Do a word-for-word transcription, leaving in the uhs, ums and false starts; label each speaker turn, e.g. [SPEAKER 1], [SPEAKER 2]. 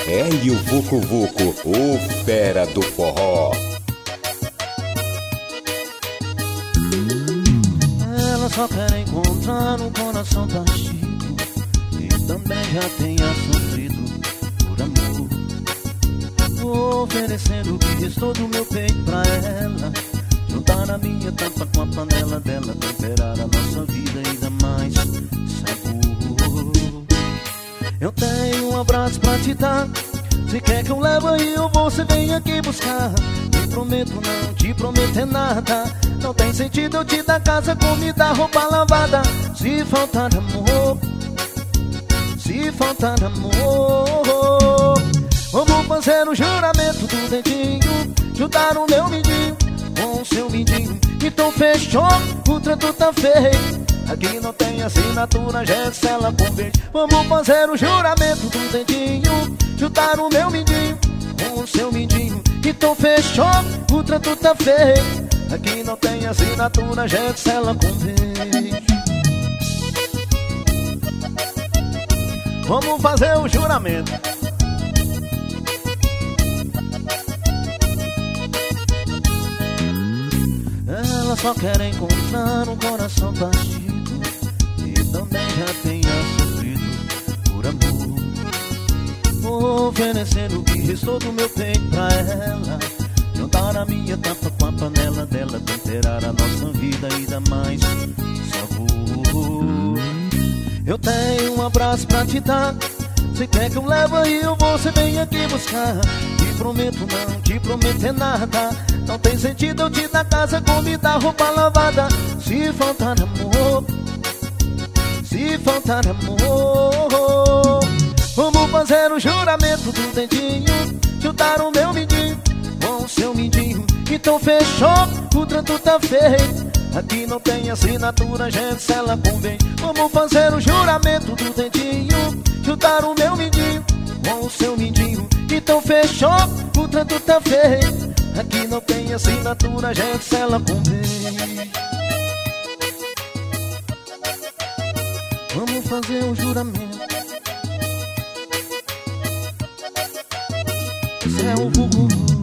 [SPEAKER 1] Hélio Vucu Vucu, o fera do forró.
[SPEAKER 2] Ela só quer encontrar um coração partido e também já tenha sofrido por amor. Vou oferecendo o que restou do meu peito pra ela, juntar a minha tampa com a panela dela, temperar a nossa vida e dar mais sabor. Eu tenho um abraço pra te dar, se quer que eu leve aí ou você vem aqui buscar. Te prometo não te prometer nada, não tem sentido eu te dar casa, comida, roupa lavada. Se faltar amor, se faltar amor, vamos fazer um juramento do dedinho, juntar o meu mindinho com o seu mindinho. Então fechou, o trato tá feito, aqui não tem assinatura, Gessela com verde. Vamos fazer um juramento do dedinho, juntar o meu mindinho com o seu mindinho. Então fechou, o trato tá feito, aqui não tem assinatura, Gessela com verde. Vamos fazer o juramento. Ela só quer encontrar um coração partido e também já tenha sofrido por amor. Vou oferecendo o que restou do meu peito pra ela, juntar a minha tampa com a panela dela, temperar a nossa vida e dar mais sabor. Eu tenho um abraço pra te dar, se quer que eu leve aí ou você vem aqui buscar. Te prometo não te prometer nada, não tem sentido eu te dar casa, comida, roupa lavada. Se faltar amor, se faltar amor, vamos fazer um juramento do dedinho, juntar o meu mindinho com o seu mindinho. Então fechou, o trato tá feito, aqui não tem assinatura, Gessela com vem. Vamos fazer um juramento do dedinho, juntar o meu mindinho com o seu mindinho. Então fechou, o trato tá feito, aqui não tem assinatura, Gessela com vem. Vamos fazer um juramento. Esse é o Vucu Vucu.